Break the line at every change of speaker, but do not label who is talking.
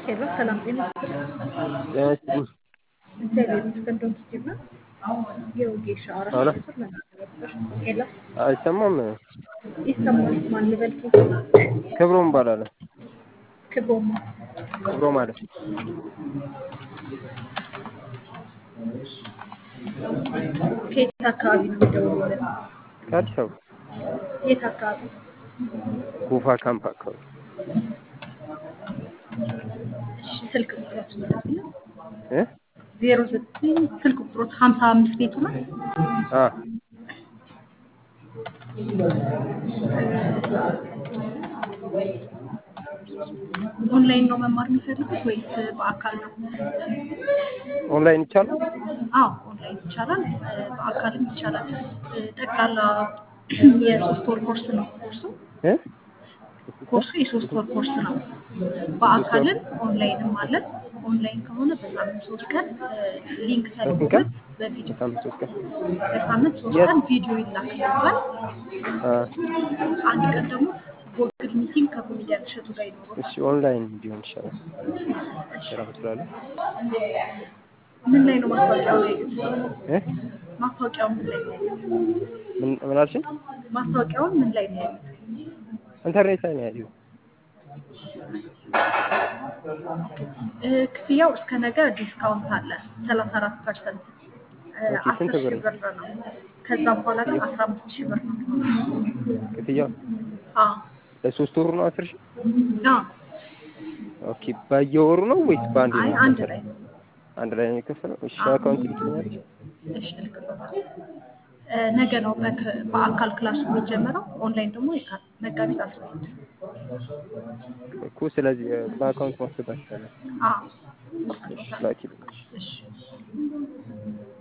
ሄሎ ሰላም ጤና
ጤና
እግዚአብሔር ይመስገን። ዶንት ስቲቭ ነው የወጌሻ አራት
አለ
ቁጥር ነበር። ሄሎ
አይሰማም።
ይሰማል። ማን ልበል?
ክብሮም ባላለ
ክቦማ
ክብሮም አለ
ከየት አካባቢ ነው የሚደውሉልን?
ከአዲስ አበባ
የት አካባቢ?
ጎፋ ካምፕ አካባቢ።
እሺ ስልክ ቁጥሮት ነው
እ
09 ስልክ ቁጥሮት 55 ቤቱ ነው።
አ
ኦንላይን ነው መማር የሚፈልጉት ወይስ በአካል ነው?
ኦንላይን ይቻላል?
አዎ ኦንላይን ይቻላል፣ በአካልም ይቻላል። ጠቅላላ የሶስት ወር ኮርስ ነው ኮርሱ።
እ
ኮርሱ የሶስት ወር ኮርስ ነው።
ወር
በአካልም ኦንላይንም አለን። ኦንላይን ከሆነ በሳምንት 3 ቀን ሊንክ
በስንት ቀን?
ተልኮበት በቪዲዮ
በሳምንት 3 ቀን።
በሳምንት 3
የት?
ቀን ቪዲዮ ይላክልናል።
አ
አንድ ቀን ደግሞ ጎግል ሚቲንግ ከኮሜዲያን እሸቱ ጋር ይኖረዋል።
እሺ ኦንላይን ቢሆን ይሻላል።
እሺ
ሰላም ትላለህ?
ምን ላይ ነው ማስታወቂያው ላይ?
እ
ማስታወቂያው ምን ላይ ነው?
ምን አልሽኝ?
ማስታወቂያውን ምን ላይ ነው ያሉት?
ኢንተርኔት ላይ ነው ያየሁት።
ክፍያው እስከ ነገ ዲስካውንት አለ 34%።
ኦኬ ስንት
10
ብር
ሺህ
ነው
ብር ነው። ከዛ በኋላ ግን 15 ሺህ ብር ነው።
ክፍያው?
አዎ
ለሶስት ወሩ ነው 10 ሺህ?
አዎ።
ኦኬ በየወሩ ነው ወይስ በአንድ
አይ
ነው
አንድ
የሚከፈለው?
ላይ ነው።
አንድ ላይ ነው የሚከፈለው? እሺ
አዎ።
አካውንት ልትልኛለሽ?
እሺ እልክልዎታለሁ። ነገ ነው በአካል ክላሱ የሚጀምረው። ኦንላይን ደግሞ መጋቢት 12።
እኮ ስለዚህ በአካውንት ማስገባት ይቻላል።
አዎ እልክልዎታለሁ።
ላኪልኝ።
እሺ